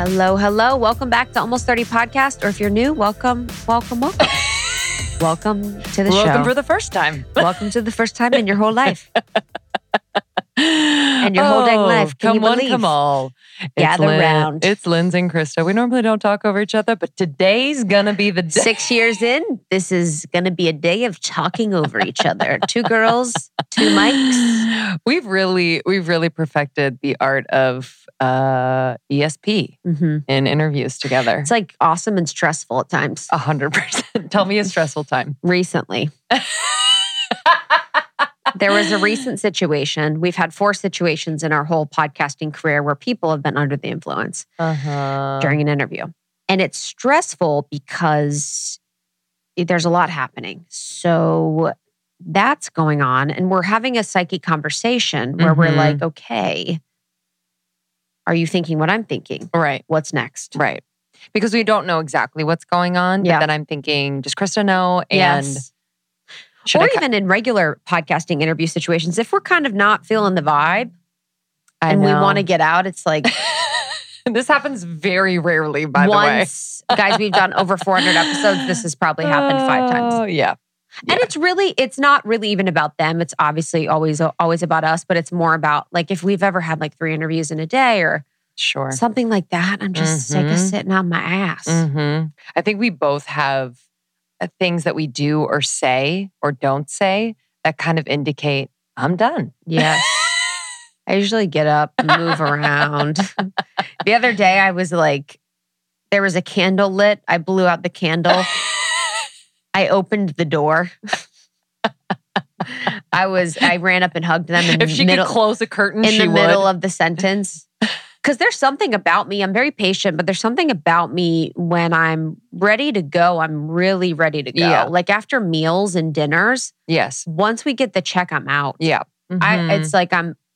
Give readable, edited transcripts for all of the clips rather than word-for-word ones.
Hello, hello. Welcome back to Almost 30 Podcast. Or if you're new, welcome. Welcome to the show. Welcome for the first time. Welcome to the first time in your whole life. And your whole dang life. Can come you believe? One, come all. Gather round. It's Lindsay and Krista. We normally don't talk over each other, but today's gonna be the day. 6 years in, this is going to be a day of talking over each other. Two girls, two mics. We've really perfected the art of ESP in interviews together. It's like awesome and stressful at times. 100%. Tell me a stressful time. Recently. There was a recent situation. We've had 4 situations in our whole podcasting career where people have been under the influence during an interview. And it's stressful because there's a lot happening. So that's going on. And we're having a psyche conversation where we're like, okay, are you thinking what I'm thinking? Right. What's next? Right. Because we don't know exactly what's going on. But then I'm thinking, does Krista know? And yes. Or even in regular podcasting interview situations, if we're kind of not feeling the vibe and we want to get out, it's like... This happens very rarely, by the way. Guys, we've done over 400 episodes. This has probably happened 5 times. Oh, yeah. And it's not really even about them. It's obviously always about us, but it's more about like if we've ever had like 3 interviews in a day or something like that, I'm just sick of sitting on my ass. I think we both have things that we do or say or don't say that kind of indicate I'm done. Yes. I usually get up, move around. The other day I was like, there was a candle lit. I blew out the candle. I opened the door. I ran up and hugged them. If she could close a curtain, in the middle of the sentence. Because there's something about me, I'm very patient, but there's something about me when I'm ready to go, I'm really ready to go. Yeah. Like after meals and dinners. Yes. Once we get the check, I'm out. Yeah. It's like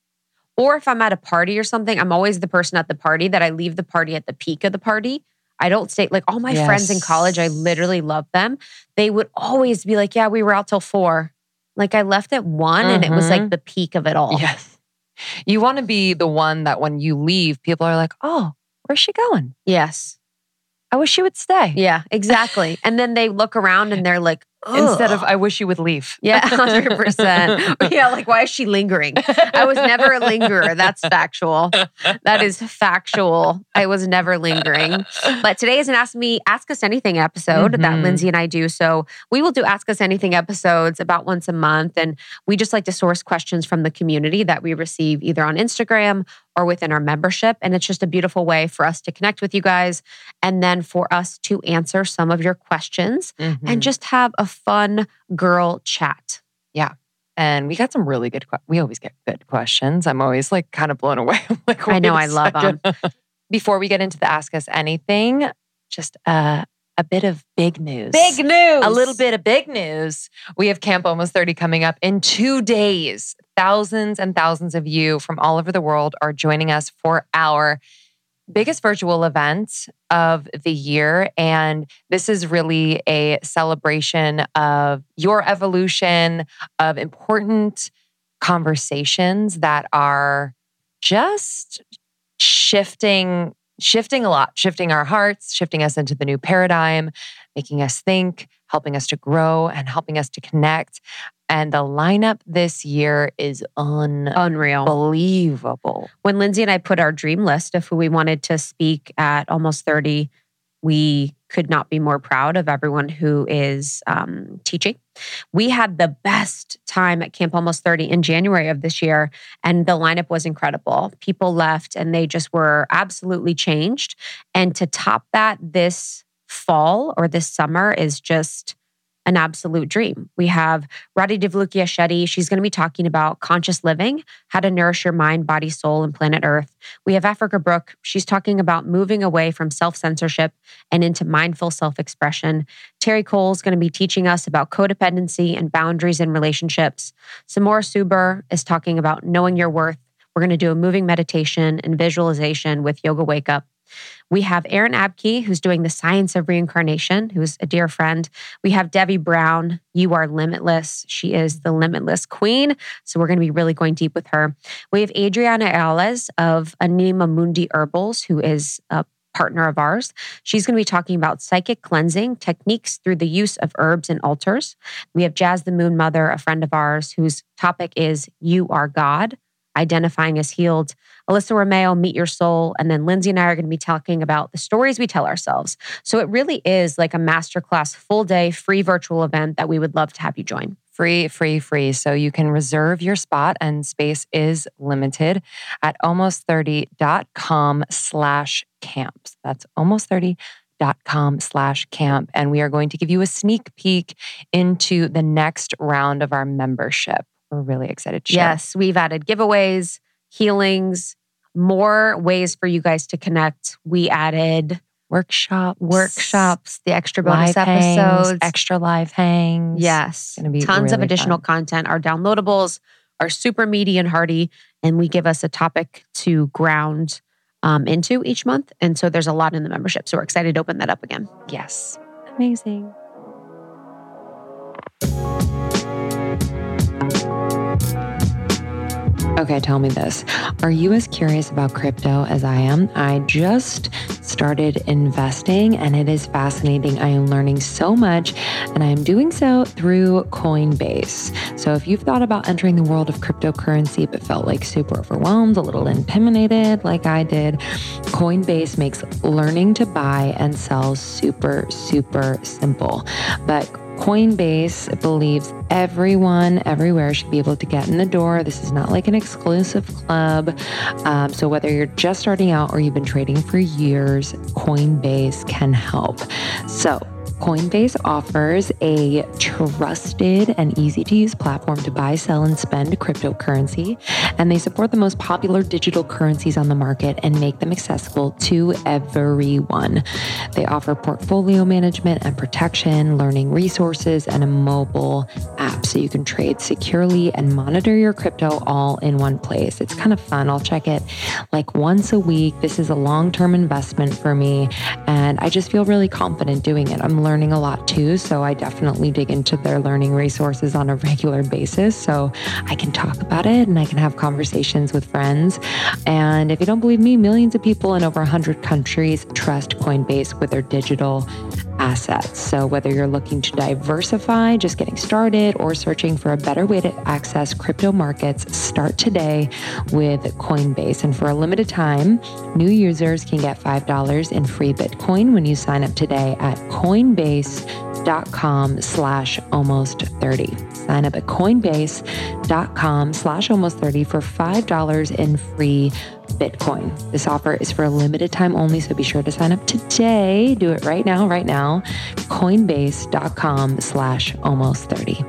or if I'm at a party or something, I'm always the person at the party that I leave the party at the peak of the party. I don't stay, like all my friends in college, I literally love them. They would always be like, yeah, we were out till 4. Like I left at 1 and it was like the peak of it all. Yes. You want to be the one that when you leave, people are like, oh, where's she going? Yes. I wish she would stay. Yeah, exactly. And then they look around and they're like, ugh. Instead of, I wish you would leave. Yeah, 100%. Yeah, like, why is she lingering? I was never a lingerer. That's factual. That is factual. I was never lingering. But today is an Ask Us Anything episode that Lindsay and I do. So we will do Ask Us Anything episodes about once a month. And we just like to source questions from the community that we receive either on Instagram or within our membership. And it's just a beautiful way for us to connect with you guys and then for us to answer some of your questions and just have a fun girl chat. Yeah. And we got some really good, we always get good questions. I'm always like kind of blown away. Like, I know, I love them. Before we get into the Ask Us Anything, just a bit of big news. Big news. A little bit of big news. We have Camp Almost 30 coming up in 2 days. Thousands and thousands of you from all over the world are joining us for our biggest virtual event of the year. And this is really a celebration of your evolution, of important conversations that are just shifting a lot, shifting our hearts, shifting us into the new paradigm, making us think, helping us to grow, and helping us to connect. And the lineup this year is unreal. Unbelievable. When Lindsay and I put our dream list of who we wanted to speak at Almost 30, we could not be more proud of everyone who is teaching. We had the best time at Camp Almost 30 in January of this year, and the lineup was incredible. People left and they just were absolutely changed. And to top that this fall or this summer is just an absolute dream. We have Radhi Devlukia Shetty. She's going to be talking about conscious living, how to nourish your mind, body, soul, and planet Earth. We have Africa Brooke. She's talking about moving away from self-censorship and into mindful self-expression. Terry Cole's going to be teaching us about codependency and boundaries in relationships. Samora Suber is talking about knowing your worth. We're going to do a moving meditation and visualization with Yoga Wake Up. We have Erin Abke, who's doing the science of reincarnation, who's a dear friend. We have Debbie Brown. You are limitless. She is the limitless queen. So we're going to be really going deep with her. We have Adriana Ayales of Anima Mundi Herbals, who is a partner of ours. She's going to be talking about psychic cleansing techniques through the use of herbs and altars. We have Jazz the Moon Mother, a friend of ours, whose topic is You Are God, identifying as healed. Alyssa Romeo, Meet Your Soul. And then Lindsay and I are going to be talking about the stories we tell ourselves. So it really is like a masterclass, full day, free virtual event that we would love to have you join. Free. So you can reserve your spot, and space is limited at almost30.com/camps. That's almost30.com/camp. And we are going to give you a sneak peek into the next round of our membership. We're really excited to share. Yes, we've added giveaways, healings, more ways for you guys to connect. We added workshops, the extra bonus episodes, extra live hangs. Yes, it's gonna be tons of really additional fun. content. Our downloadables are super meaty and hearty, and we give us a topic to ground into each month. And so there's a lot in the membership. So we're excited to open that up again. Yes. Amazing. Okay, tell me this. Are you as curious about crypto as I am? I just started investing and it is fascinating. I am learning so much and I am doing so through Coinbase. So if you've thought about entering the world of cryptocurrency but felt like super overwhelmed, a little intimidated like I did, Coinbase makes learning to buy and sell super, super simple. But Coinbase believes everyone, everywhere should be able to get in the door. This is not like an exclusive club. So whether you're just starting out or you've been trading for years, Coinbase can help. So Coinbase offers a trusted and easy to use platform to buy, sell, and spend cryptocurrency. And they support the most popular digital currencies on the market and make them accessible to everyone. They offer portfolio management and protection, learning resources, and a mobile app so you can trade securely and monitor your crypto all in one place. It's kind of fun. I'll check it like once a week. This is a long-term investment for me, and I just feel really confident doing it. I'm learning a lot too, so I definitely dig into their learning resources on a regular basis so I can talk about it and I can have conversations with friends. And if you don't believe me, millions of people in over 100 countries trust Coinbase with their digital assets. So whether you're looking to diversify, just getting started, or searching for a better way to access crypto markets, start today with Coinbase. And for a limited time, new users can get $5 in free Bitcoin when you sign up today at coinbase.com/almost30. Sign up at coinbase.com/almost30 for $5 in free Bitcoin. This offer is for a limited time only, so be sure to sign up today. Do it right now. Coinbase.com/almost30.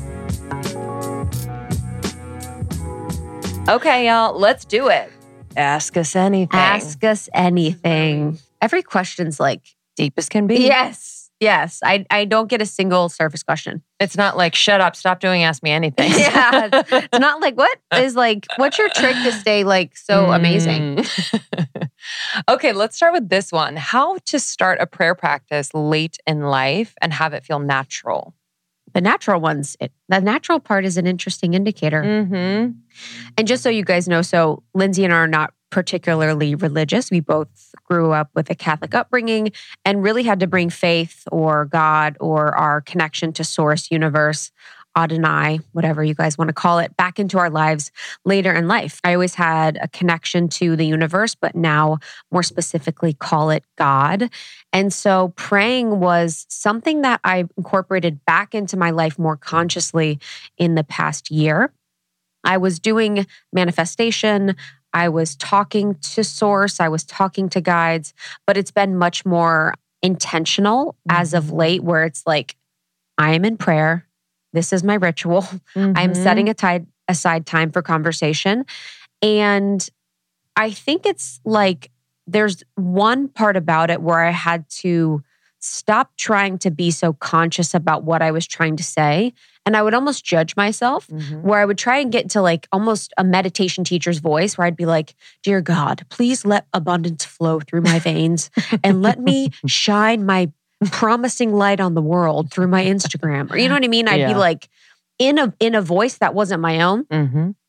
Okay, y'all, let's do it. Ask us anything. Ask us anything. Every question's like, deep as can be. Yes. I don't get a single surface question. It's not like, shut up, stop doing Ask Me Anything. Yeah. It's not like, what's your trick to stay like so amazing? Okay, let's start with this one. How to start a prayer practice late in life and have it feel natural. The natural part is an interesting indicator. Mm-hmm. And just so you guys know, so Lindsay and I are not particularly religious. We both grew up with a Catholic upbringing and really had to bring faith or God or our connection to Source, Universe, Adonai, whatever you guys want to call it, back into our lives later in life. I always had a connection to the universe, but now more specifically call it God. And so praying was something that I incorporated back into my life more consciously in the past year. I was doing manifestation. I was talking to Source. I was talking to guides, but it's been much more intentional as of late, where it's like, I am in prayer. This is my ritual. I'm setting aside time for conversation. And I think it's like, there's one part about it where I had to stop trying to be so conscious about what I was trying to say. And I would almost judge myself, where I would try and get to like almost a meditation teacher's voice, where I'd be like, dear God, please let abundance flow through my veins and let me shine my promising light on the world through my Instagram. Or you know what I mean? I'd be like in a voice that wasn't my own.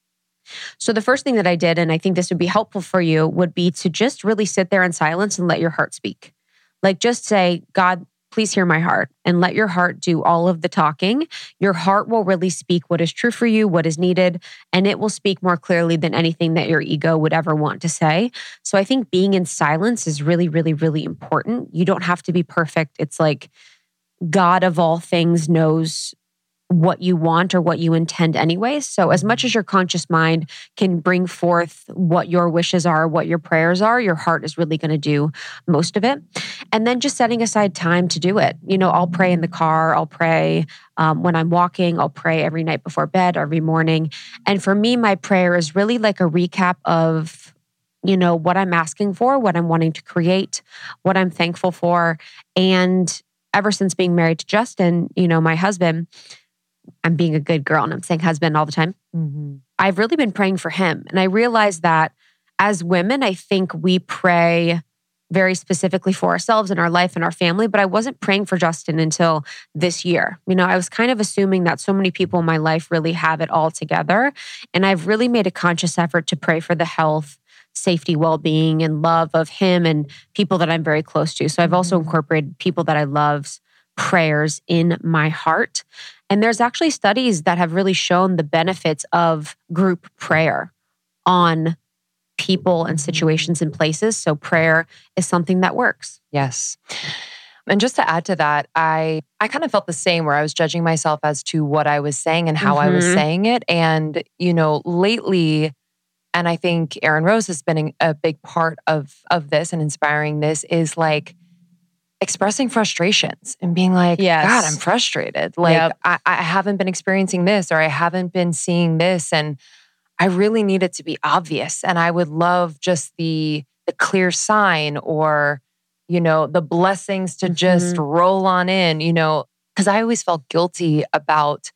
So the first thing that I did, and I think this would be helpful for you, would be to just really sit there in silence and let your heart speak. Like just say, God, please hear my heart, and let your heart do all of the talking. Your heart will really speak what is true for you, what is needed, and it will speak more clearly than anything that your ego would ever want to say. So I think being in silence is really, really, really important. You don't have to be perfect. It's like God of all things knows what you want or what you intend anyway. So as much as your conscious mind can bring forth what your wishes are, what your prayers are, your heart is really going to do most of it. And then just setting aside time to do it. I'll pray in the car. I'll pray when I'm walking. I'll pray every night before bed, every morning. And for me, my prayer is really like a recap of what I'm asking for, what I'm wanting to create, what I'm thankful for. And ever since being married to Justin, my husband, I'm being a good girl and I'm saying husband all the time. Mm-hmm. I've really been praying for him. And I realized that as women, I think we pray very specifically for ourselves and our life and our family, but I wasn't praying for Justin until this year. I was kind of assuming that so many people in my life really have it all together. And I've really made a conscious effort to pray for the health, safety, well-being, and love of him and people that I'm very close to. So I've also incorporated people that I love's prayers in my heart. And there's actually studies that have really shown the benefits of group prayer on people and situations and places. So prayer is something that works. Yes. And just to add to that, I kind of felt the same where I was judging myself as to what I was saying and how I was saying it. And, lately, and I think Erin Rose has been a big part of this and inspiring this, is like expressing frustrations and being like, Yes. God, I'm frustrated. Like, Yep. I haven't been experiencing this, or I haven't been seeing this. And I really need it to be obvious. And I would love just the clear sign, or, the blessings to just roll on in, because I always felt guilty about,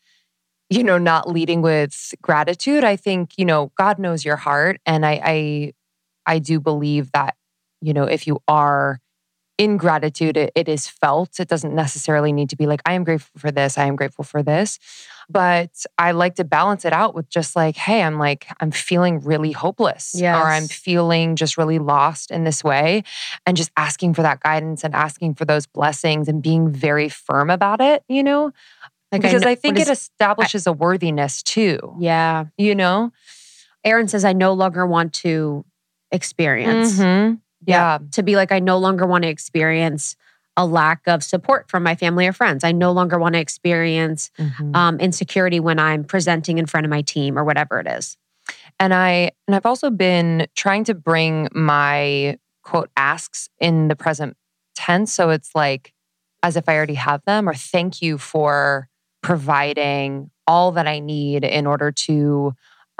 not leading with gratitude. I think, God knows your heart. And I do believe that, if you are in gratitude, it is felt. It doesn't necessarily need to be like, I am grateful for this, I am grateful for this. But I like to balance it out with just like, hey, I'm feeling really hopeless, Yes. or I'm feeling just really lost in this way, and just asking for that guidance and asking for those blessings and being very firm about it, because I think it establishes a worthiness too. Yeah. Erin says, I no longer want to experience. Mm-hmm. Yeah. To be like, I no longer want to experience a lack of support from my family or friends. I no longer want to experience insecurity when I'm presenting in front of my team or whatever it is. And I've also been trying to bring my quote asks in the present tense. So it's like as if I already have them, or thank you for providing all that I need in order to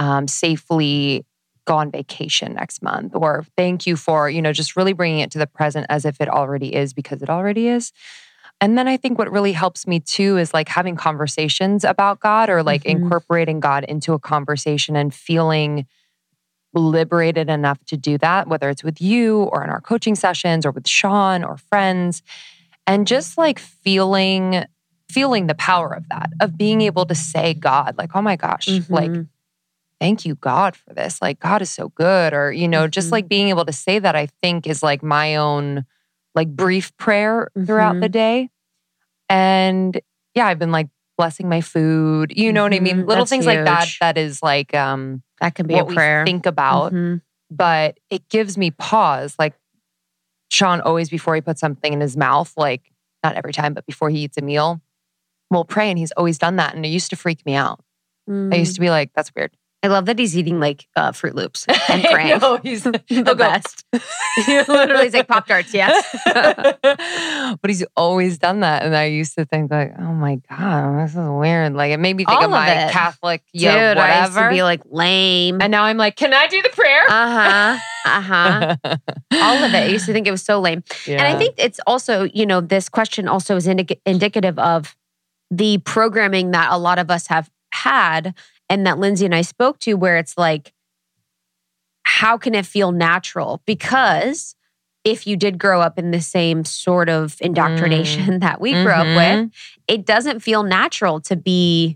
safely go on vacation next month, or thank you for, just really bringing it to the present as if it already is, because it already is. And then I think what really helps me too is like having conversations about God, or like incorporating God into a conversation and feeling liberated enough to do that, whether it's with you or in our coaching sessions or with Sean or friends, and just like feeling the power of that, of being able to say God, like, oh my gosh, like, thank you, God, for this. Like, God is so good. Or, just like being able to say that, I think is like my own like brief prayer throughout the day. And yeah, I've been like blessing my food. You know what I mean? Little That's things huge. like that. That is like that can be what a prayer. we think about. But it gives me pause. Like Sean always, before he puts something in his mouth, like not every time, but before he eats a meal, we'll pray. And he's always done that. And it used to freak me out. I used to be like, that's weird. I love that he's eating like Fruit Loops and praying. No, he's the best. Literally, he's like Pop-Tarts, yes. But he's always done that. And I used to think like, oh my God, this is weird. Like it made me think All of of my it. Catholic, Dude, whatever. I used to be like lame. And now I'm like, can I do the prayer? All of it. I used to think it was so lame. Yeah. And I think it's also, this question also is indicative of the programming that a lot of us have had, and that Lindsay and I spoke to, where it's like, how can it feel natural? Because if you did grow up in the same sort of indoctrination that we grew up with, it doesn't feel natural to be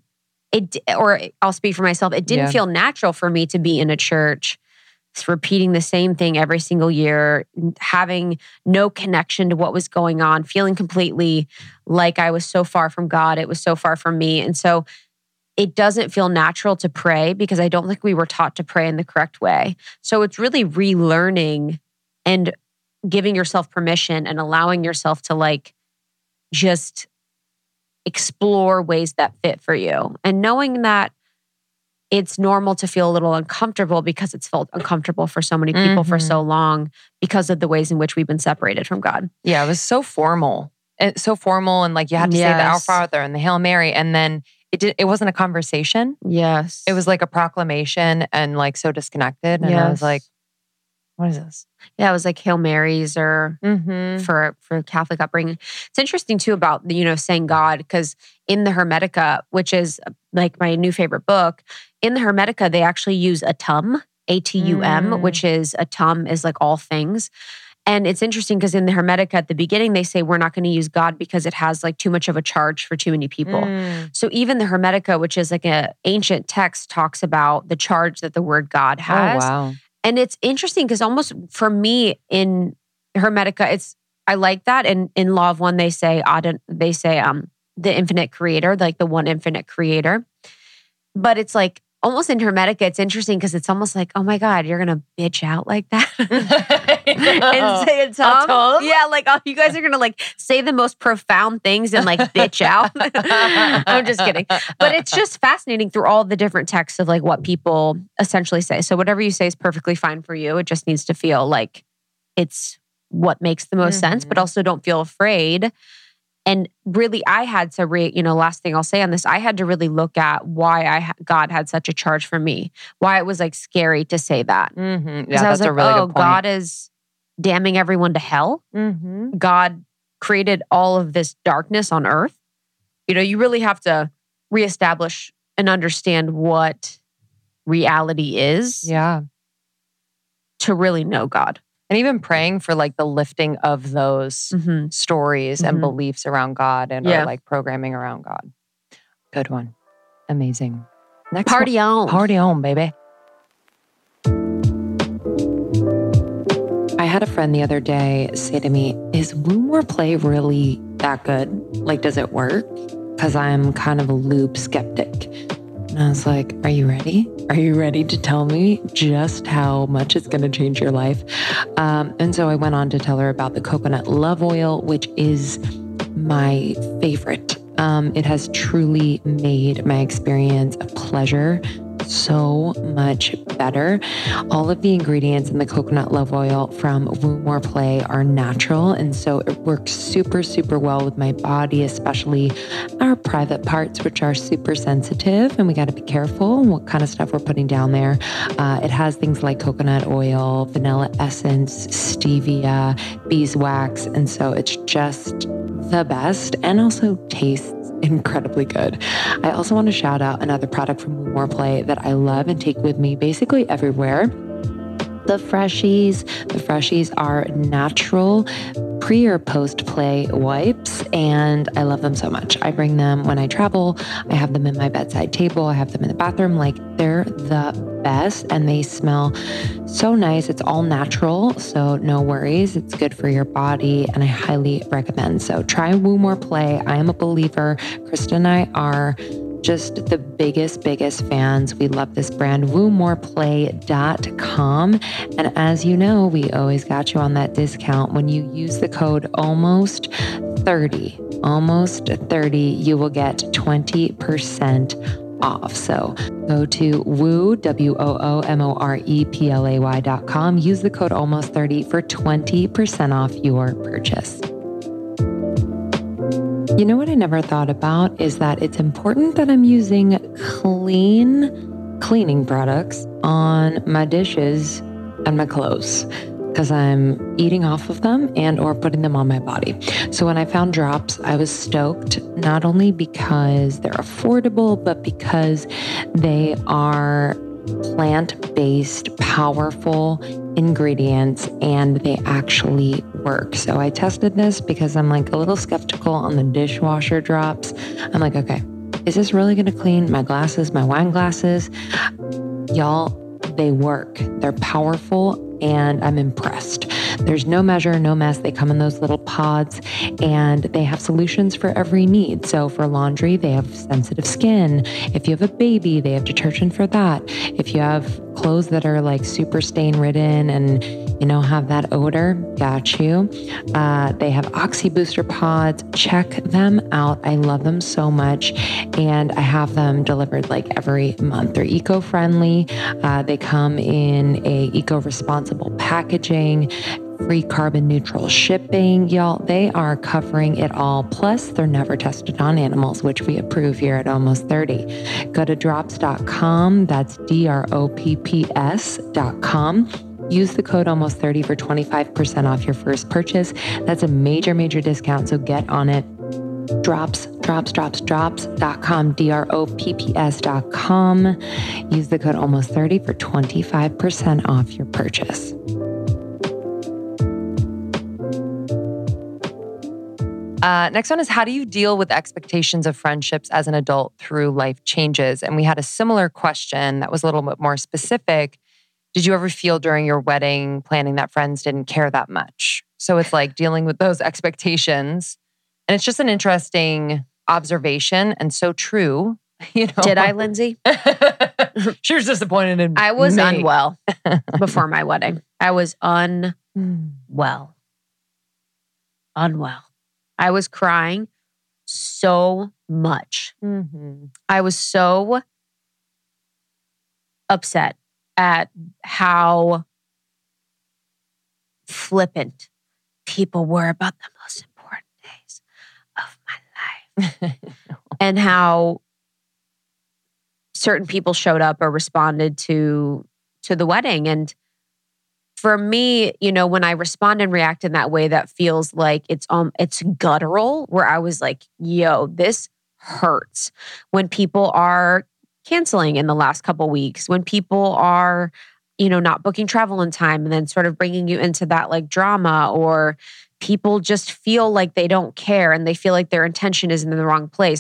or I'll speak for myself, it didn't Yeah. feel natural for me to be in a church repeating the same thing every single year, having no connection to what was going on, feeling completely like I was so far from God. It was so far from me. And so it doesn't feel natural to pray because I don't think we were taught to pray in the correct way. So it's really relearning and giving yourself permission and allowing yourself to like just explore ways that fit for you. And knowing that it's normal to feel a little uncomfortable because it's felt uncomfortable for so many people for so long because of the ways in which we've been separated from God. Yeah, it was so formal. It's so formal, and like you had to say the Our Father and the Hail Mary, and then it wasn't a conversation. Yes. It was like a proclamation and like so disconnected. And I was like, what is this? Yeah, it was like Hail Marys or for Catholic upbringing. It's interesting too about, saying God, because in the Hermetica, which is like my new favorite book, in the Hermetica, they actually use Atum, A-T-U-M, which is Atum is like all things. And it's interesting because in the Hermetica at the beginning, they say we're not going to use God because it has like too much of a charge for too many people. So even the Hermetica, which is like an ancient text, talks about the charge that the word God has. Oh, wow. And it's interesting because almost for me in Hermetica, I like that. And in Law of One, they say the infinite creator, like the one infinite creator. But it's like almost in Hermetica, it's interesting because it's almost like, oh my God, you're going to bitch out like that and say it's Tom. Yeah, like you guys are going to like say the most profound things and like bitch out. I'm just kidding. But it's just fascinating through all the different texts of like what people essentially say. So whatever you say is perfectly fine for you. It just needs to feel like it's what makes the most sense, but also don't feel afraid. And really, I had to last thing I'll say on this, I had to really look at why God had such a charge for me, why it was like scary to say that. Yeah, that's a really good point. God is damning everyone to hell. God created all of this darkness on earth. You really have to reestablish and understand what reality is. Yeah. To really know God. And even praying for like the lifting of those stories and beliefs around God and or like programming around God. Good one. Amazing. Next Party on. Party on, baby. I had a friend the other day say to me, is Woo More Play really that good? Like, does it work? Because I'm kind of a lube skeptic. And I was like, are you ready? Are you ready to tell me just how much it's going to change your life? And so I went on to tell her about the coconut love oil, which is my favorite. It has truly made my experience a pleasure so much better. All of the ingredients in the coconut love oil from Woo More Play are natural. And so it works super, super well with my body, especially our private parts, which are super sensitive. And we got to be careful what kind of stuff we're putting down there. It has things like coconut oil, vanilla essence, stevia, beeswax. And so it's just the best and also tastes incredibly good. I also want to shout out another product from Woo More Play that I love and take with me basically everywhere. The Freshies. The Freshies are natural pre or post play wipes, and I love them so much. I bring them when I travel. I have them in my bedside table. I have them in the bathroom. Like, they're the best and they smell so nice. It's all natural, so no worries. It's good for your body and I highly recommend. So try Woo More Play. I am a believer. Krista and I are just the biggest fans. We love this brand, woomoreplay.com. And as you know, we always got you on that discount. When you use the code almost30, you will get 20% off. So go to woomoreplay.com. Use the code almost30 for 20% off your purchase. You know what I never thought about is that it's important that I'm using cleaning products on my dishes and my clothes because I'm eating off of them and or putting them on my body. So when I found drops, I was stoked, not only because they're affordable, but because they are plant-based, powerful ingredients and they actually work. So I tested this because I'm like a little skeptical on the dishwasher drops. I'm like, okay, is this really going to clean my glasses, my wine glasses? Y'all, they work. They're powerful and I'm impressed. There's no measure, no mess. They come in those little pods and they have solutions for every need. So for laundry, they have sensitive skin. If you have a baby, they have detergent for that. If you have clothes that are like super stain ridden and, have that odor, got you. They have Oxy Booster pods. Check them out. I love them so much. And I have them delivered like every month. They're eco-friendly. They come in a eco-responsible packaging, free carbon neutral shipping. Y'all, they are covering it all. Plus, they're never tested on animals, which we approve here at Almost 30. Go to drops.com. That's DROPPS.com. Use the code Almost 30 for 25% off your first purchase. That's a major, major discount. So get on it. Drops.com, DROPPS.com. Use the code Almost 30 for 25% off your purchase. Next one is, how do you deal with expectations of friendships as an adult through life changes? And we had a similar question that was a little bit more specific. Did you ever feel during your wedding planning that friends didn't care that much? So it's like dealing with those expectations. And it's just an interesting observation and so true. Did I, Lindsay? She was disappointed in I was me. unwell before my wedding. I was unwell. I was crying so much. Mm-hmm. I was so upset at how flippant people were about the most important days of my life. And how certain people showed up or responded to the wedding. And for me, when I respond and react in that way, that feels like it's guttural, where I was like, yo, this hurts. When people are canceling in the last couple weeks, when people are, not booking travel in time and then sort of bringing you into that like drama, or people just feel like they don't care and they feel like their intention is in the wrong place.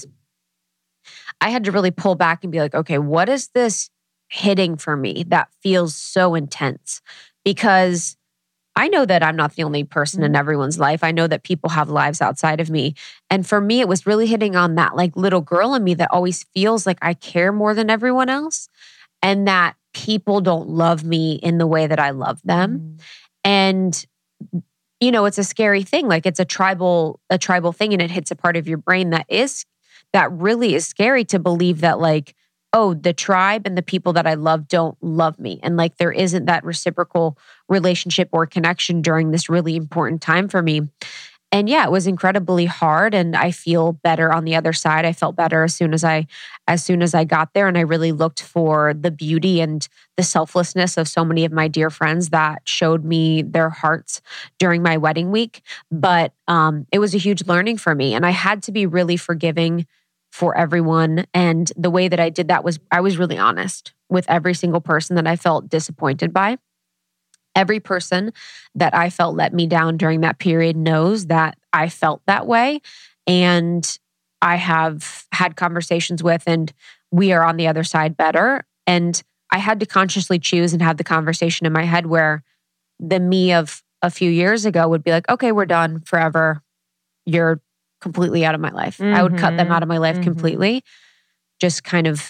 I had to really pull back and be like, okay, what is this hitting for me that feels so intense? Because I know that I'm not the only person in everyone's life. I know that people have lives outside of me. And for me, it was really hitting on that like little girl in me that always feels like I care more than everyone else and that people don't love me in the way that I love them. And, it's a scary thing. Like it's a tribal thing, and it hits a part of your brain that really is scary to believe that like, oh, the tribe and the people that I love don't love me. And like there isn't that reciprocal relationship or connection during this really important time for me. And yeah, it was incredibly hard, and I feel better on the other side. I felt better as soon as I got there, and I really looked for the beauty and the selflessness of so many of my dear friends that showed me their hearts during my wedding week. But it was a huge learning for me, and I had to be really forgiving for everyone. And the way that I did that was I was really honest with every single person that I felt disappointed by. Every person that I felt let me down during that period knows that I felt that way. And I have had conversations with, and we are on the other side better. And I had to consciously choose and have the conversation in my head where the me of a few years ago would be like, okay, we're done forever. You're completely out of my life. I would cut them out of my life completely. Just kind of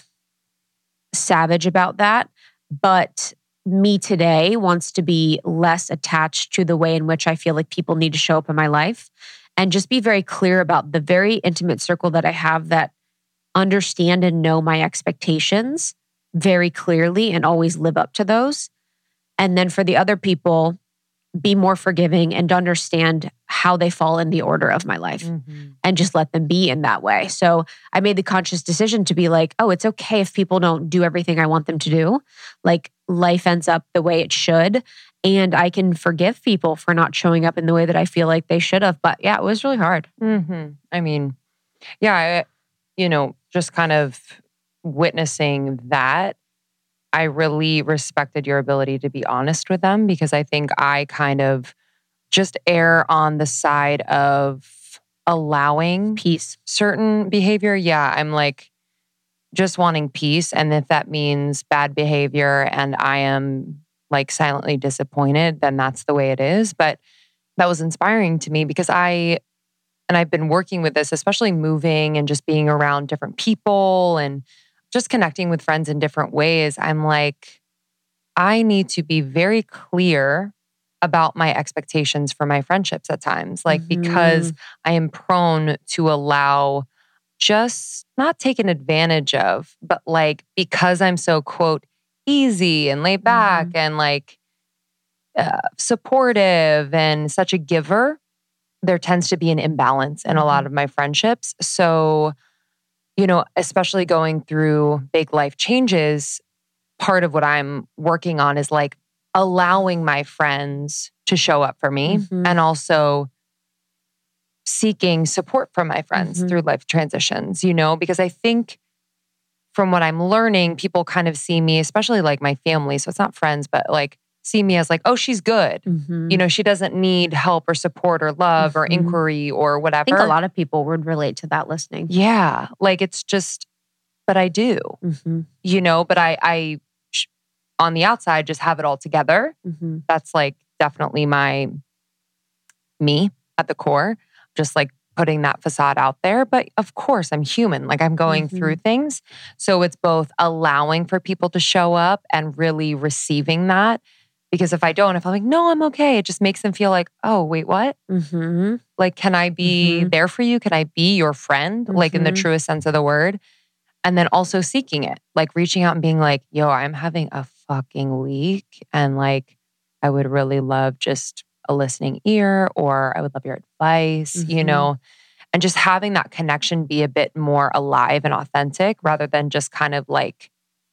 savage about that. But me today wants to be less attached to the way in which I feel like people need to show up in my life, and just be very clear about the very intimate circle that I have that understand and know my expectations very clearly and always live up to those. And then for the other people, be more forgiving and understand how they fall in the order of my life and just let them be in that way. So I made the conscious decision to be like, oh, it's okay if people don't do everything I want them to do. Like life ends up the way it should. And I can forgive people for not showing up in the way that I feel like they should have. But yeah, it was really hard. I mean, yeah, just kind of witnessing that, I really respected your ability to be honest with them, because I think I kind of just err on the side of allowing Peace. certain behavior. Yeah, I'm like, just wanting peace. And if that means bad behavior and I am like silently disappointed, then that's the way it is. But that was inspiring to me because I've been working with this, especially moving and just being around different people and just connecting with friends in different ways. I'm like, I need to be very clear about my expectations for my friendships at times, like because I am prone to allow just not taken advantage of, but like because I'm so quote easy and laid back and like supportive and such a giver, there tends to be an imbalance in a lot of my friendships. So, especially going through big life changes, part of what I'm working on is like allowing my friends to show up for me and also seeking support from my friends through life transitions, because I think from what I'm learning, people kind of see me, especially like my family. So it's not friends, but like see me as like, oh, she's good. She doesn't need help or support or love or inquiry or whatever. I think a lot of people would relate to that listening. Yeah. Like it's just, but I do, but I on the outside, just have it all together. That's like definitely me at the core, just like putting that facade out there. But of course, I'm human. Like I'm going through things. So it's both allowing for people to show up and really receiving that. Because if I'm like, no, I'm okay, it just makes them feel like, oh, wait, what? Like, can I be there for you? Can I be your friend? Like in the truest sense of the word. And then also seeking it, like reaching out and being like, yo, I'm having a fucking week. And like, I would really love just a listening ear, or I would love your advice, and just having that connection be a bit more alive and authentic rather than just kind of like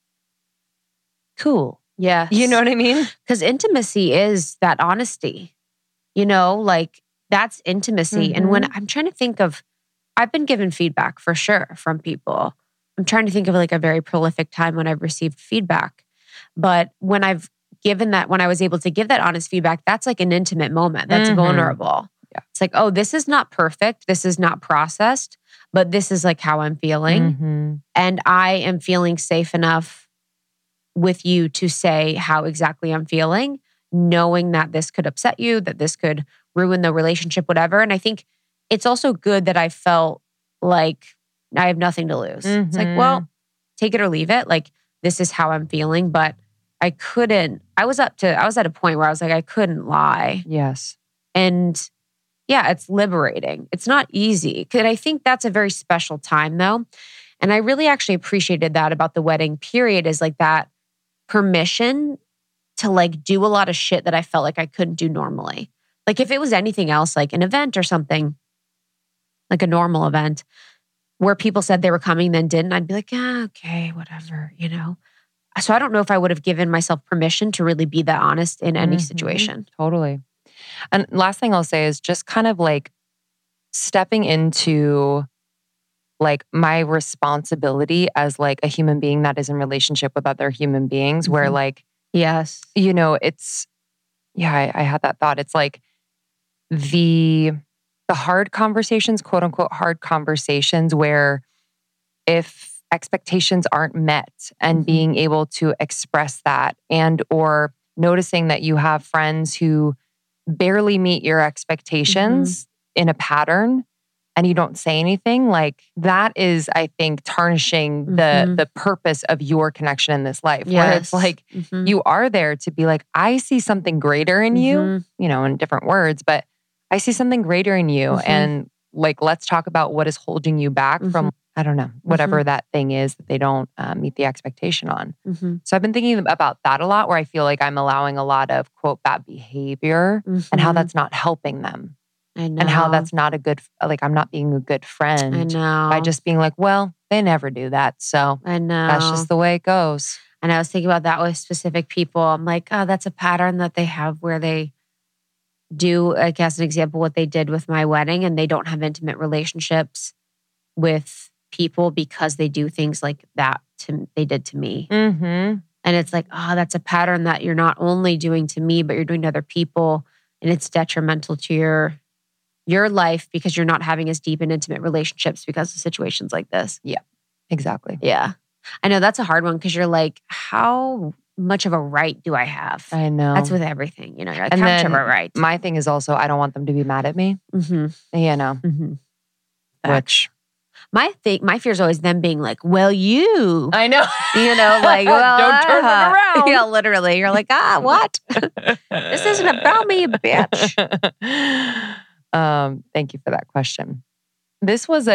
cool. Yeah. You know what I mean? Because intimacy is that honesty, like that's intimacy. And when I'm trying to think of, I've been given feedback for sure from people. I'm trying to think of like a very prolific time when I've received feedback. But when I was able to give that honest feedback, that's like an intimate moment. That's vulnerable. Yeah. It's like, oh, this is not perfect. This is not processed, but this is like how I'm feeling. And I am feeling safe enough with you to say how exactly I'm feeling, knowing that this could upset you, that this could ruin the relationship, whatever. And I think it's also good that I felt like I have nothing to lose. It's like, well, take it or leave it. Like, this is how I'm feeling, but I was at a point where I was like, I couldn't lie. Yes. And yeah, it's liberating. It's not easy. And I think that's a very special time though. And I really actually appreciated that about the wedding period, is like that permission to like do a lot of shit that I felt like I couldn't do normally. Like if it was anything else, like an event or something, like a normal event where people said they were coming then didn't, I'd be like, yeah, okay, whatever, So I don't know if I would have given myself permission to really be that honest in any situation. Totally. And last thing I'll say is just kind of like stepping into like my responsibility as like a human being that is in relationship with other human beings where like, yes, it's, I had that thought. It's like the hard conversations, quote unquote, hard conversations where if expectations aren't met and being able to express that and or noticing that you have friends who barely meet your expectations in a pattern and you don't say anything, like that is, I think, tarnishing the purpose of your connection in this life. Yes. Where it's like you are there to be like, I see something greater in you, in different words, but I see something greater in you. And like, let's talk about what is holding you back from, I don't know, whatever that thing is that they don't meet the expectation on. So I've been thinking about that a lot, where I feel like I'm allowing a lot of quote bad behavior and how that's not helping them. I know. And how that's not a good, like I'm not being a good friend. I know. By just being like, well, they never do that. So I know. That's just the way it goes. And I was thinking about that with specific people. I'm like, oh, that's a pattern that they have where they do, like as an example, what they did with my wedding, and they don't have intimate relationships with people because they do things like that they did to me. And it's like, oh, that's a pattern that you're not only doing to me, but you're doing to other people. And it's detrimental to your life because you're not having as deep and intimate relationships because of situations like this. Yeah, exactly. Yeah. I know that's a hard one because you're like, how much of a right do I have? I know. That's with everything, you know. You're like, And how much then of a right? my thing is also, I don't want them to be mad at me. You know, which my fear is always them being like, well, you. I know. You know, like, well, don't turn it around. Yeah, literally. You're like, what? This isn't about me, bitch. Thank you for that question. This was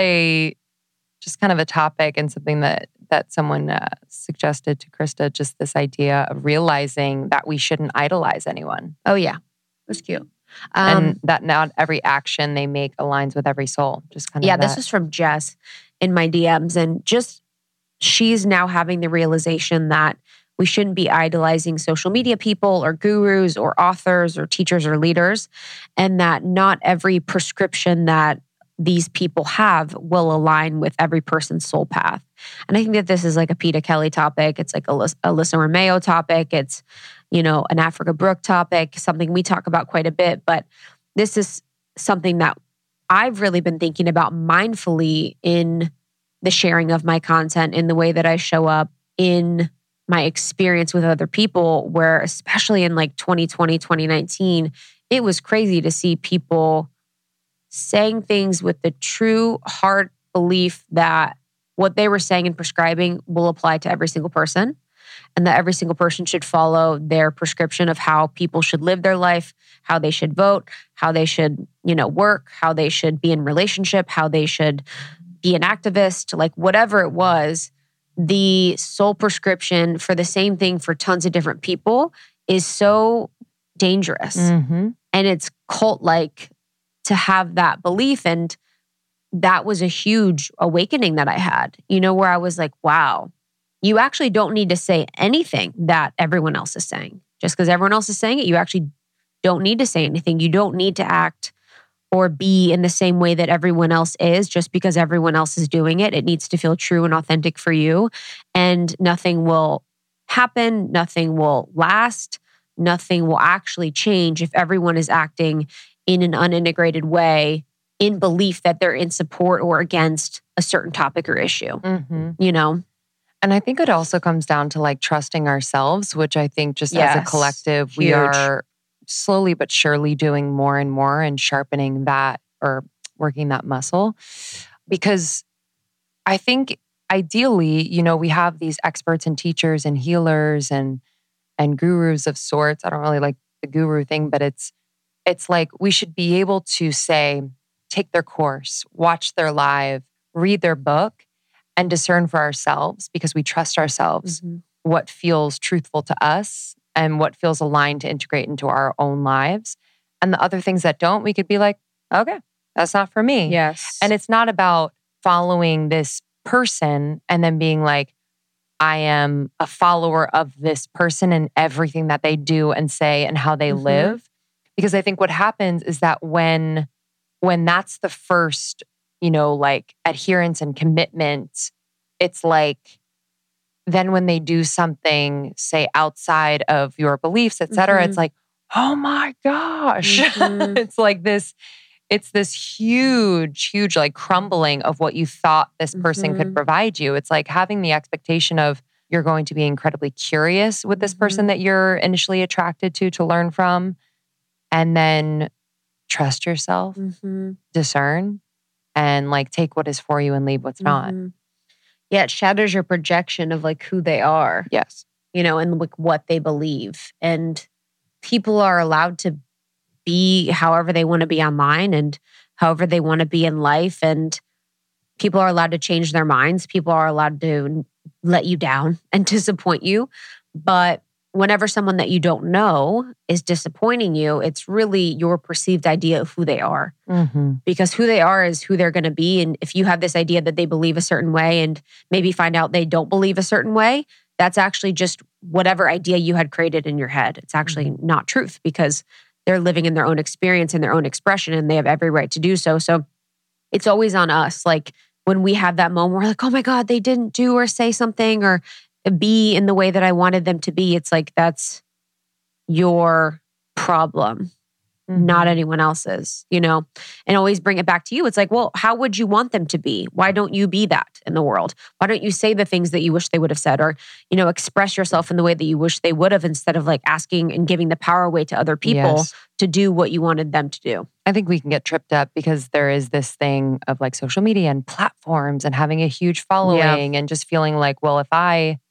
just kind of a topic and something that someone suggested to Krista, just this idea of realizing that we shouldn't idolize anyone. Oh, yeah. It was cute. And that not every action they make aligns with every soul. Just kind of this was from Jess in my DMs. And just she's now having the realization that we shouldn't be idolizing social media people or gurus or authors or teachers or leaders. And that not every prescription that these people have will align with every person's soul path. And I think that this is like a Peter Kelly topic. It's like a Alyssa Romeo topic. It's, you know, an Africa Brooke topic, something we talk about quite a bit. But this is something that I've really been thinking about mindfully in the sharing of my content, in the way that I show up, in my experience with other people, where especially in like 2020, 2019, it was crazy to see people saying things with the true heart belief that what they were saying and prescribing will apply to every single person, and that every single person should follow their prescription of how people should live their life, how they should vote, how they should, you know, work, how they should be in relationship, how they should be an activist, like whatever it was. The soul prescription for the same thing for tons of different people is so dangerous. And it's cult-like to have that belief. And that was a huge awakening that I had, you know, where I was like, wow, you actually don't need to say anything that everyone else is saying. Just because everyone else is saying it, you actually don't need to say anything. You don't need to act or be in the same way that everyone else is just because everyone else is doing it. It needs to feel true and authentic for you. And nothing will happen. Nothing will last. Nothing will actually change if everyone is acting in an unintegrated way in belief that they're in support or against a certain topic or issue, you know? And I think it also comes down to like trusting ourselves, which I think just as a collective, we are slowly but surely doing more and more and sharpening that or working that muscle. Because I think ideally, you know, we have these experts and teachers and healers and gurus of sorts. I don't really like the guru thing, but it's like we should be able to say, take their course, watch their live, read their book, and discern for ourselves, because we trust ourselves, what feels truthful to us and what feels aligned to integrate into our own lives. And the other things that don't, we could be like, okay, that's not for me. Yes. And it's not about following this person and then being like, I am a follower of this person and everything that they do and say and how they live. Because I think what happens is that when that's the first, you know, like adherence and commitment, it's like, then when they do something, say outside of your beliefs, et cetera, it's like, oh my gosh. It's like this, it's this huge like crumbling of what you thought this person could provide you. It's like having the expectation of you're going to be incredibly curious with this person that you're initially attracted to learn from. And then trust yourself, discern, and like take what is for you and leave what's not. Yeah, it shatters your projection of like who they are. Yes. You know, and like what they believe. And people are allowed to be however they want to be online and however they want to be in life. And people are allowed to change their minds. People are allowed to let you down and disappoint you. But whenever someone that you don't know is disappointing you, it's really your perceived idea of who they are. Because who they are is who they're going to be. And if you have this idea that they believe a certain way and maybe find out they don't believe a certain way, that's actually just whatever idea you had created in your head. It's actually not truth, because they're living in their own experience and their own expression, and they have every right to do so. So it's always on us. Like when we have that moment, we're like, oh my God, they didn't do or say something or be in the way that I wanted them to be. It's like, that's your problem. not anyone else's, and always bring it back to you. It's like, well, how would you want them to be? Why don't you be that in the world? Why don't you say the things that you wish they would have said, or, express yourself in the way that you wish they would have, instead of like asking and giving the power away to other people to do what you wanted them to do? I think we can get tripped up because there is this thing of like social media and platforms and having a huge following and just feeling like, well, if I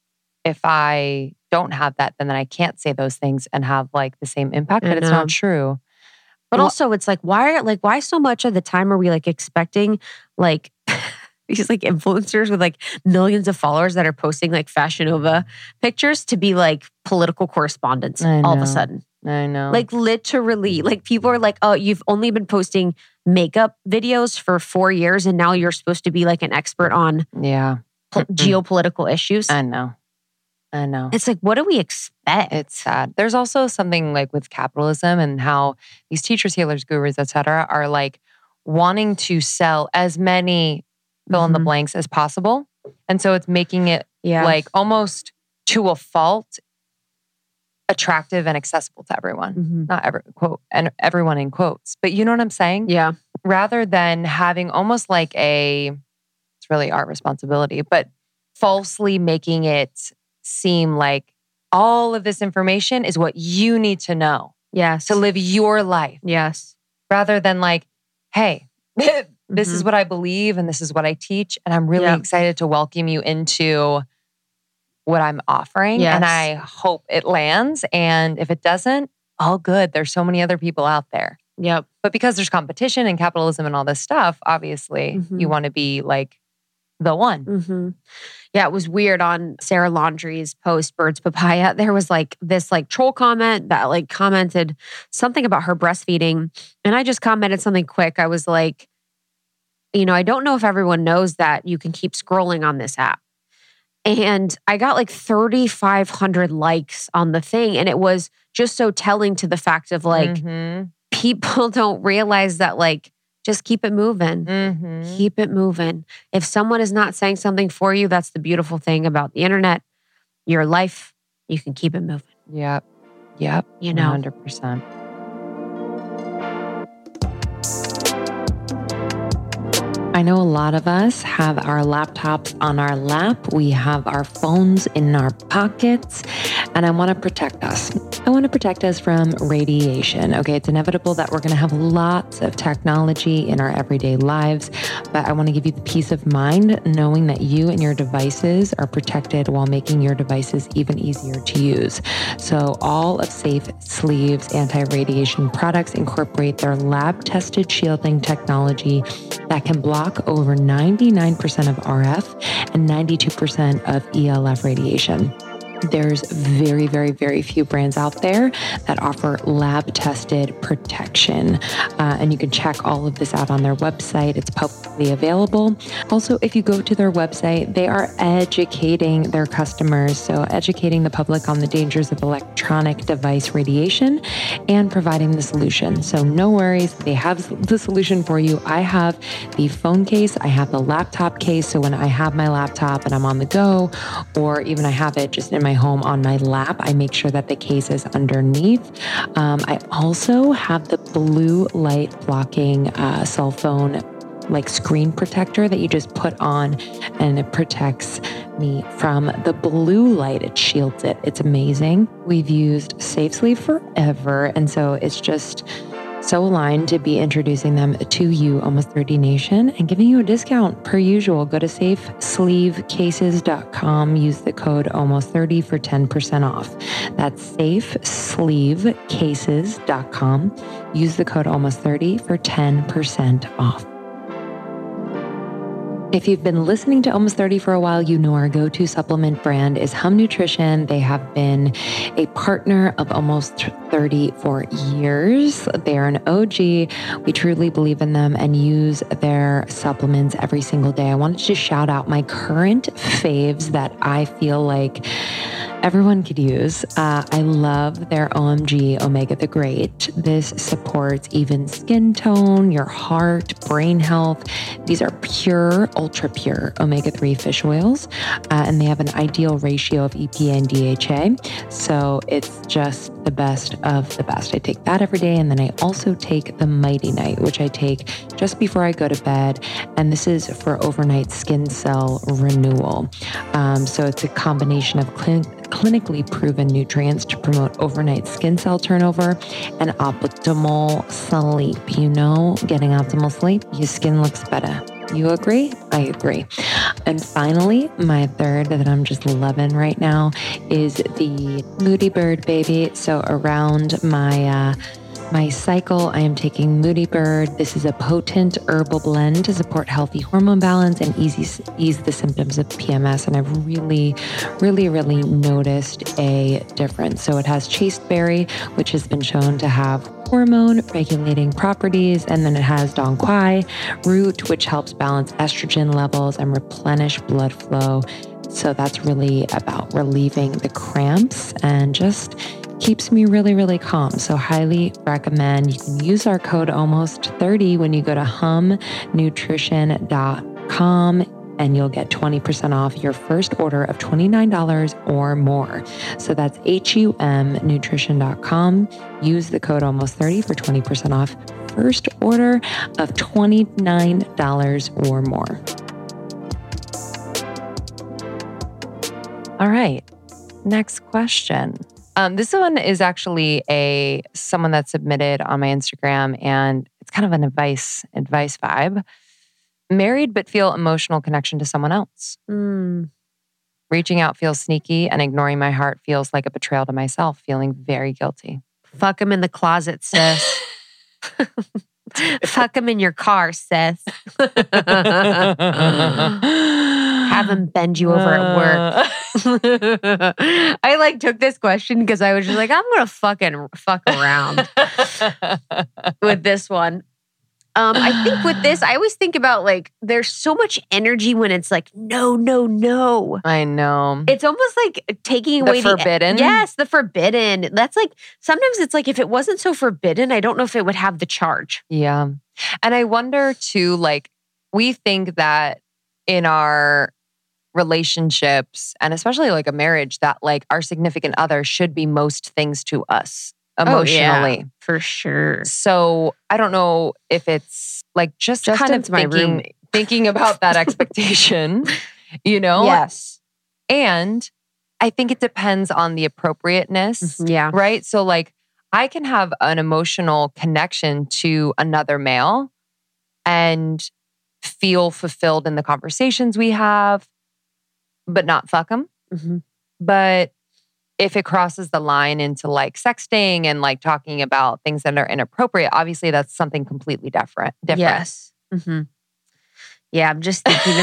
don't have that, then I can't say those things and have like the same impact, but it's not true. But also it's like, why so much of the time are we like expecting like these like influencers with like millions of followers that are posting like Fashion Nova pictures to be like political correspondents all of a sudden? I know. Like literally, like people are like, oh, you've only been posting makeup videos for 4 years and now you're supposed to be like an expert on geopolitical issues. I know. It's like, what do we expect? It's sad. There's also something like with capitalism and how these teachers, healers, gurus, etc., are like wanting to sell as many fill in the blanks as possible. And so it's making it like almost to a fault attractive and accessible to everyone. Not everyone in quotes, but you know what I'm saying? Yeah. Rather than having almost like it's really our responsibility, but falsely making it seem like all of this information is what you need to know. Yes. To live your life. Yes. Rather than like, hey, this is what I believe and this is what I teach. And I'm really excited to welcome you into what I'm offering. Yes. And I hope it lands. And if it doesn't, all good. There's so many other people out there. Yep. But because there's competition and capitalism and all this stuff, obviously you want to be like the one. Yeah, it was weird on Sarah Laundrie's post, Birds Papaya. There was like this like troll comment that like commented something about her breastfeeding. And I just commented something quick. I was like, I don't know if everyone knows that you can keep scrolling on this app. And I got like 3,500 likes on the thing. And it was just so telling to the fact of like, people don't realize that like, just keep it moving. Keep it moving. If someone is not saying something for you, that's the beautiful thing about the internet. Your life, you can keep it moving. Yep. 100%. I know a lot of us have our laptops on our lap. We have our phones in our pockets, and I want to protect us. I want to protect us from radiation. Okay, it's inevitable that we're going to have lots of technology in our everyday lives, but I want to give you the peace of mind knowing that you and your devices are protected while making your devices even easier to use. So all of Safe Sleeve's anti-radiation products incorporate their lab-tested shielding technology that can block over 99% of RF and 92% of ELF radiation. There's very, very, very few brands out there that offer lab-tested protection. And you can check all of this out on their website. It's publicly available. Also, if you go to their website, they are educating their customers. So educating the public on the dangers of electronic device radiation and providing the solution. So no worries, they have the solution for you. I have the phone case. I have the laptop case. So when I have my laptop and I'm on the go, or even I have it just in my home on my lap, I make sure that the case is underneath. I also have the blue light blocking cell phone like screen protector that you just put on, and it protects me from the blue light. It shields it. It's amazing. We've used Safe Sleeve forever, and so it's just so aligned to be introducing them to you, Almost 30 Nation, and giving you a discount per usual. Go to safesleevecases.com. Use the code Almost 30 for 10% off. That's safesleevecases.com. Use the code Almost 30 for 10% off. If you've been listening to Almost 30 for a while, you know our go-to supplement brand is Hum Nutrition. They have been a partner of Almost 30 for years. They are an OG. We truly believe in them and use their supplements every single day. I wanted to shout out my current faves that I feel like everyone could use. I love their OMG Omega the Great. This supports even skin tone, your heart, brain health. These are pure, ultra pure omega-3 fish oils, and they have an ideal ratio of EPA and DHA. So it's just the best of the best. I take that every day. And then I also take the Mighty Night, which I take just before I go to bed. And this is for overnight skin cell renewal. So it's a combination of clinically proven nutrients to promote overnight skin cell turnover and optimal sleep. You know, getting optimal sleep, your skin looks better. You agree? I agree. And finally, my third that I'm just loving right now is the Moody Bird Baby. So around my cycle, I am taking Moody Bird. This is a potent herbal blend to support healthy hormone balance and ease the symptoms of PMS. And I've really noticed a difference. So it has chasteberry, which has been shown to have hormone regulating properties. And then it has Dong Quai root, which helps balance estrogen levels and replenish blood flow. So that's really about relieving the cramps and just keeps me really calm. So highly recommend. You can use our code almost30 when you go to humnutrition.com and you'll get 20% off your first order of $29 or more. So that's humnutrition.com. Use the code almost30 for 20% off first order of $29 or more. All right. Next question. This one is actually someone that submitted on my Instagram, and it's kind of an advice vibe. Married but feel emotional connection to someone else. Reaching out feels sneaky, and ignoring my heart feels like a betrayal to myself, feeling very guilty. Fuck him in the closet, sis. Fuck him in your car, sis. Have him bend you over at work. I took this question because I was just like, I'm gonna fucking fuck around with this one. I think with this, I always think about there's so much energy when it's no. I know. It's almost like taking away the forbidden. Yes, the forbidden. That's sometimes it's if it wasn't so forbidden, I don't know if it would have the charge. Yeah. And I wonder too, we think that in our relationships and especially a marriage that our significant other should be most things to us emotionally. Oh, yeah, for sure. So I don't know if it's just kind of thinking about that expectation, you know? Yes. And I think it depends on the appropriateness. Yeah. Right? So I can have an emotional connection to another male and feel fulfilled in the conversations we have, but not fuck them. Mm-hmm. But if it crosses the line into sexting and talking about things that are inappropriate, obviously that's something completely different. Yes. Mm-hmm. Yeah, I'm just thinking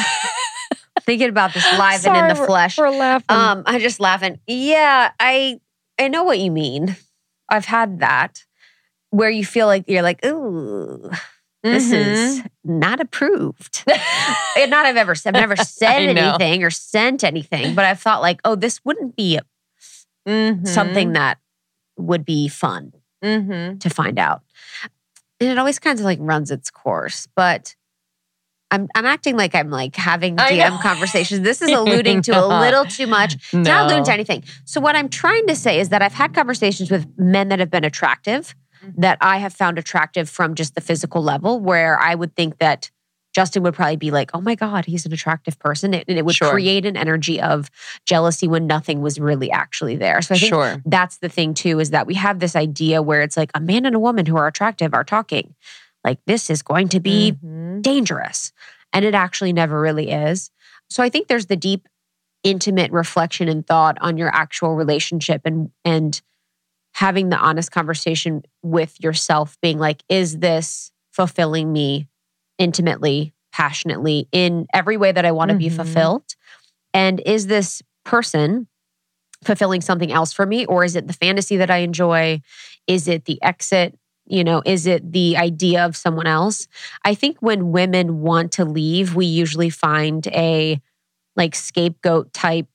about this live and in the flesh. We're laughing. I'm just laughing. Yeah, I know what you mean. I've had that where you feel you're ooh. This is not approved. I've never said anything or sent anything, but I've thought oh, this wouldn't be something that would be fun to find out. And it always kind of runs its course, but I'm acting like I'm having DM conversations. This is alluding to a little too much. It's not alluding to anything. So what I'm trying to say is that I've had conversations with men that have been attractive, that I have found attractive from just the physical level, where I would think that Justin would probably be oh my God, he's an attractive person. And it would create an energy of jealousy when nothing was really actually there. So I think that's the thing too, is that we have this idea where it's a man and a woman who are attractive are talking. This is going to be dangerous. And it actually never really is. So I think there's the deep, intimate reflection and thought on your actual relationship and having the honest conversation with yourself, being is this fulfilling me intimately, passionately, in every way that I want to be fulfilled? And is this person fulfilling something else for me? Or is it the fantasy that I enjoy? Is it the exit? Is it the idea of someone else? I think when women want to leave, we usually find a scapegoat type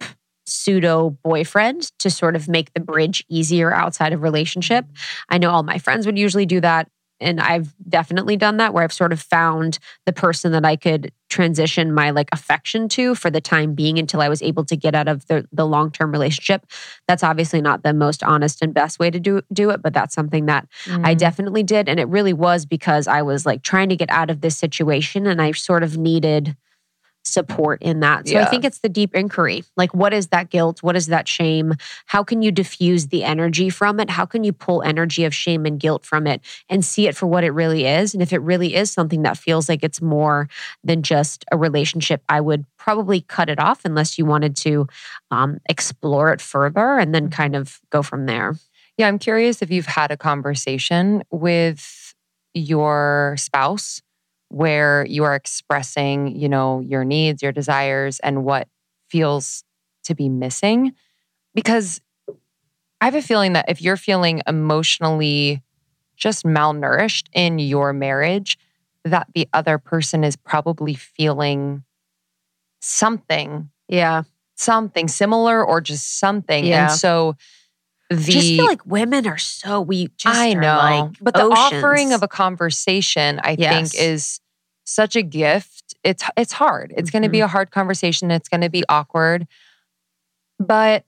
pseudo boyfriend to sort of make the bridge easier outside of relationship. I know all my friends would usually do that. And I've definitely done that where I've sort of found the person that I could transition my like affection to for the time being until I was able to get out of the long-term relationship. That's obviously not the most honest and best way to do it, but that's something that I definitely did. And it really was because I was like trying to get out of this situation and I sort of needed support in that. So I think it's the deep inquiry. Like, what is that guilt? What is that shame? How can you diffuse the energy from it? How can you pull energy of shame and guilt from it and see it for what it really is? And if it really is something that feels like it's more than just a relationship, I would probably cut it off unless you wanted to explore it further and then kind of go from there. Yeah, I'm curious if you've had a conversation with your spouse where you are expressing, you know, your needs, your desires, and what feels to be missing. Because I have a feeling that if you're feeling emotionally just malnourished in your marriage, that the other person is probably feeling something. Yeah. Something similar or just something. Yeah. And so just feel like women are so I know, like but the oceans. offering of a conversation, I think, is such a gift. It's hard. It's going to be a hard conversation. It's going to be awkward. But,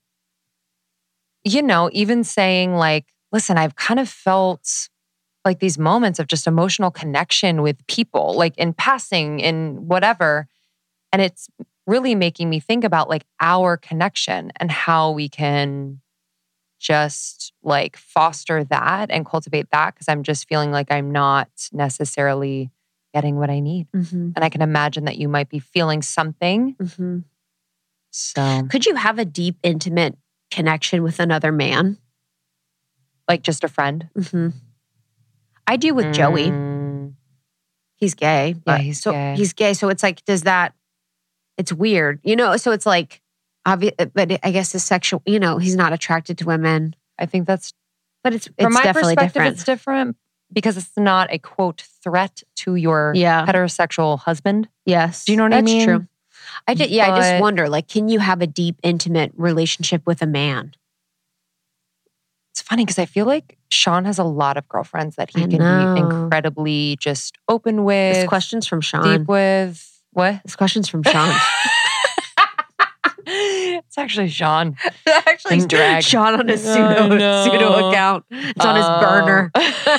you know, even saying like, listen, I've kind of felt like these moments of just emotional connection with people, like in passing, in whatever. And it's really making me think about like our connection and how we can just like foster that and cultivate that, because I'm just feeling like I'm not necessarily getting what I need. And I can imagine that you might be feeling something. So could you have a deep, intimate connection with another man? Like just a friend? I do with Joey. He's gay. Yeah, he's gay. He's gay. So it's like, it's weird, you know? So it's like, obvious, but I guess his sexual, you know, he's not attracted to women. I think that's, but it's from my definitely perspective, different. it's different because it's not a quote threat to your heterosexual husband. Yes. Do you know what I mean? That's true. I just wonder, like, can you have a deep, intimate relationship with a man? It's funny because I feel like Sean has a lot of girlfriends that he can be incredibly just open with. This question's from Sean. Deep with. What? This question's from Sean. It's actually Sean. Actually, in drag. Sean on his pseudo account. It's on his burner.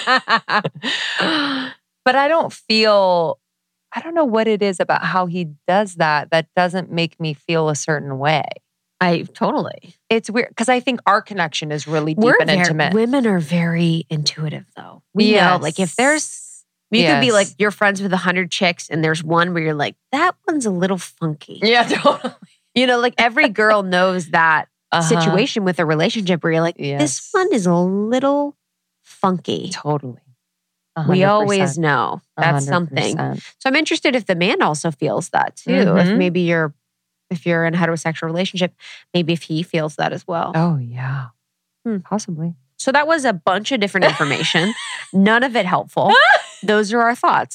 But I don't know what it is about how he does that doesn't make me feel a certain way. It's weird because I think our connection is really deep and intimate. Women are very intuitive though. We know, like if there's, you could be like, you're friends with 100 chicks and there's one where you're like, that one's a little funky. Yeah, totally. You know, like every girl knows that situation with a relationship where you're like, this one is a little funky. Totally. 100%. We always know that's 100%. Something. So I'm interested if the man also feels that too. If maybe if you're in a heterosexual relationship, maybe if he feels that as well. Oh yeah. Possibly. So that was a bunch of different information. None of it helpful. Those are our thoughts.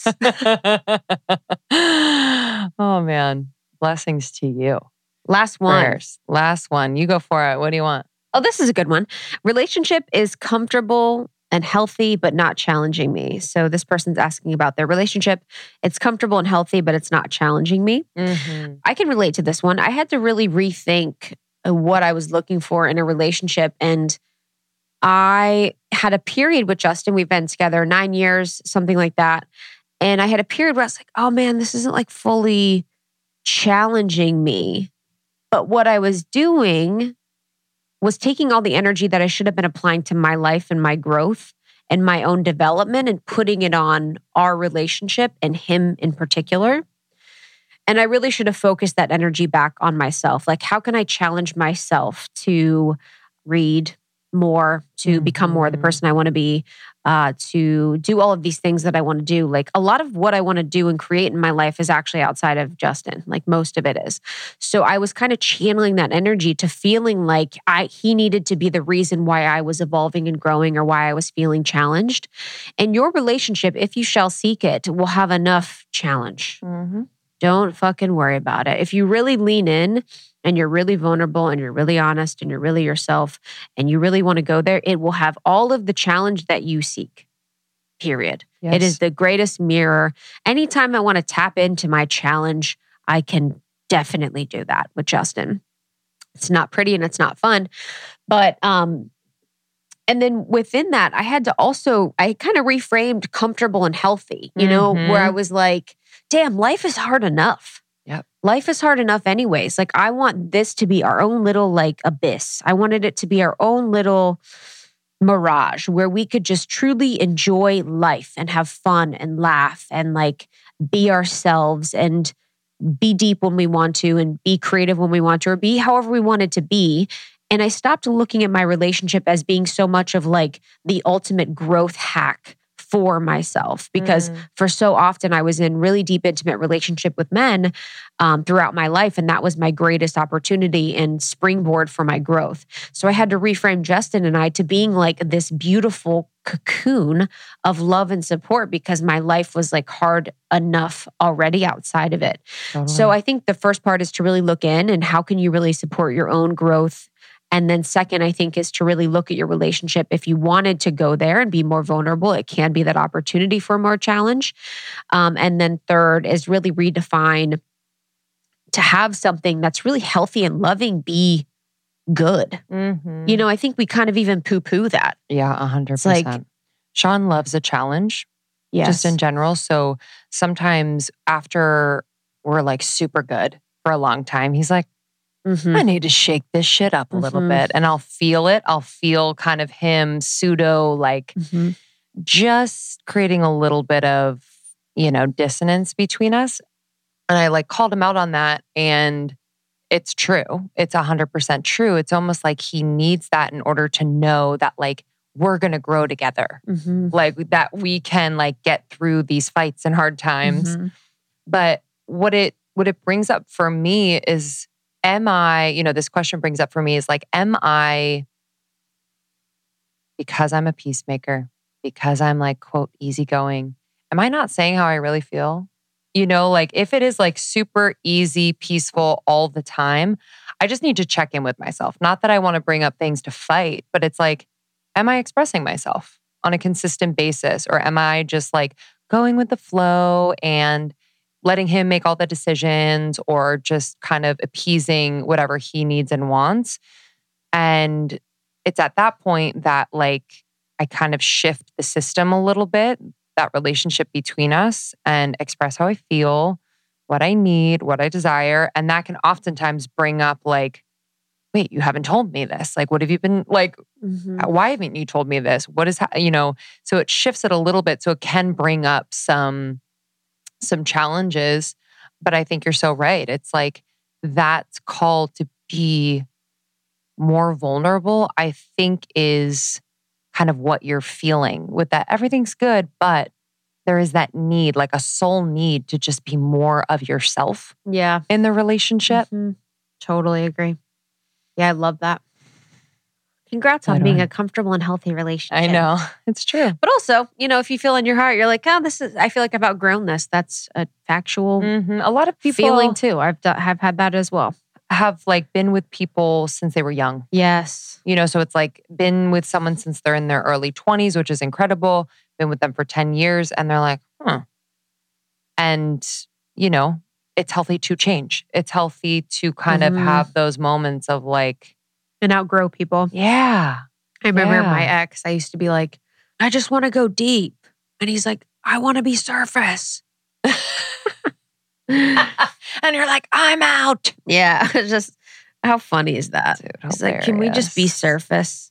Oh man. Blessings to you. Last one. Prayers. Last one. You go for it. What do you want? Oh, this is a good one. Relationship is comfortable and healthy, but not challenging me. So this person's asking about their relationship. It's comfortable and healthy, but it's not challenging me. I can relate to this one. I had to really rethink what I was looking for in a relationship. And I had a period with Justin. We've been together 9 years, something like that. And I had a period where I was like, oh man, this isn't like fully challenging me. But what I was doing was taking all the energy that I should have been applying to my life and my growth and my own development and putting it on our relationship and him in particular. And I really should have focused that energy back on myself. Like, how can I challenge myself to read more, to become more the person I want to be, to do all of these things that I want to do. Like a lot of what I want to do and create in my life is actually outside of Justin. Like most of it is. So I was kind of channeling that energy to feeling like he needed to be the reason why I was evolving and growing or why I was feeling challenged. And your relationship, if you shall seek it, will have enough challenge. Don't fucking worry about it. If you really lean in and you're really vulnerable and you're really honest and you're really yourself and you really want to go there, it will have all of the challenge that you seek. Period. Yes. It is the greatest mirror. Anytime I want to tap into my challenge, I can definitely do that with Justin. It's not pretty and it's not fun. But and then within that, I kind of reframed comfortable and healthy, where I was like, damn, life is hard enough. Yep. Life is hard enough anyways. Like, I want this to be our own little like abyss. I wanted it to be our own little mirage where we could just truly enjoy life and have fun and laugh and like be ourselves and be deep when we want to and be creative when we want to, or be however we want it to be. And I stopped looking at my relationship as being so much of like the ultimate growth hack for myself, because for so often I was in really deep, intimate relationship with men throughout my life. And that was my greatest opportunity and springboard for my growth. So I had to reframe Justin and I to being like this beautiful cocoon of love and support, because my life was like hard enough already outside of it. Totally. So I think the first part is to really look in and how can you really support your own growth. And then second, I think, is to really look at your relationship. If you wanted to go there and be more vulnerable, it can be that opportunity for more challenge. And then third is really redefine to have something that's really healthy and loving be good. Mm-hmm. I think we kind of even poo-poo that. Yeah, 100%. It's like, Sean loves a challenge, just in general. So sometimes after we're like super good for a long time, he's like, I need to shake this shit up a little bit. And I'll feel it. I'll feel kind of him pseudo like just creating a little bit of, dissonance between us. And I like called him out on that. And it's true. It's 100% true. It's almost like he needs that in order to know that like we're going to grow together. Like that we can like get through these fights and hard times. But what it brings up for me is, this question brings up for me is like, am I, because I'm a peacemaker, because I'm like, quote, easygoing, am I not saying how I really feel? Like if it is like super easy, peaceful all the time, I just need to check in with myself. Not that I want to bring up things to fight, but it's like, am I expressing myself on a consistent basis? Or am I just like going with the flow and letting him make all the decisions, or just kind of appeasing whatever he needs and wants? And it's at that point that like I kind of shift the system a little bit, that relationship between us, and express how I feel, what I need, what I desire. And that can oftentimes bring up like, wait, you haven't told me this. Like, what have you been like? Why haven't you told me this? What is, so it shifts it a little bit. So it can bring up some challenges, but I think you're so right. It's like that's called to be more vulnerable, I think is kind of what you're feeling with that. Everything's good, but there is that need, like a soul need to just be more of yourself in the relationship. Totally agree. Yeah, I love that. Congrats on being a comfortable and healthy relationship. I know. It's true. But also, if you feel in your heart, you're like, I feel like I've outgrown this. That's a factual a lot of people feeling too. I've had that as well. Have like been with people since they were young. Yes. So it's like been with someone since they're in their early 20s, which is incredible. Been with them for 10 years and they're like, And, it's healthy to change. It's healthy to kind of have those moments of like, and outgrow people. Yeah. I remember my ex, I used to be like, I just want to go deep. And he's like, I want to be surface. And you're like, I'm out. Yeah. Just how funny is that? Dude, he's like, can we just be surface?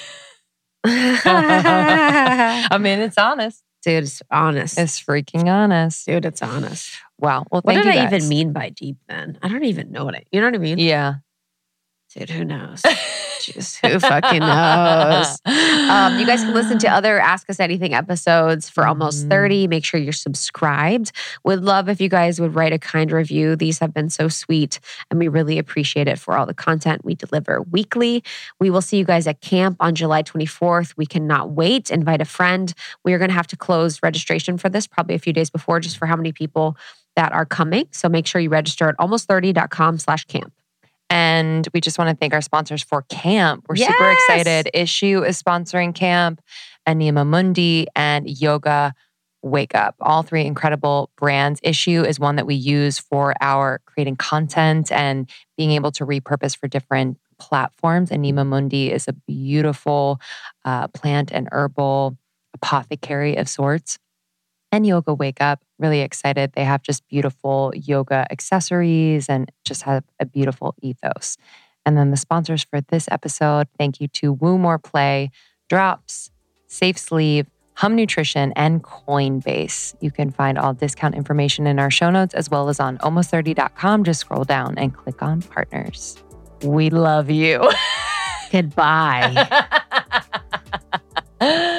I mean, it's honest. Dude, it's honest. It's freaking honest. Dude, it's honest. Wow. Well, what did I guys. even mean by deep then? I don't even know you know what I mean? Yeah. Dude, who knows? Jeez, who fucking knows? You guys can listen to other Ask Us Anything episodes for almost 30. Make sure you're subscribed. Would love if you guys would write a kind review. These have been so sweet, and we really appreciate it for all the content we deliver weekly. We will see you guys at camp on July 24th. We cannot wait. Invite a friend. We are going to have to close registration for this probably a few days before, just for how many people that are coming. So make sure you register at almost30.com/camp. And we just want to thank our sponsors for camp. We're Yes. super excited. Issue is sponsoring camp, Anima Mundi, and Yoga Wake Up. All three incredible brands. Issue is one that we use for our creating content and being able to repurpose for different platforms. Anima Mundi is a beautiful plant and herbal apothecary of sorts. And Yoga Wake Up, really excited. They have just beautiful yoga accessories and just have a beautiful ethos. And then the sponsors for this episode, thank you to Woo More Play, Drops, Safe Sleeve, Hum Nutrition, and Coinbase. You can find all discount information in our show notes as well as on almost30.com. Just scroll down and click on partners. We love you. Goodbye.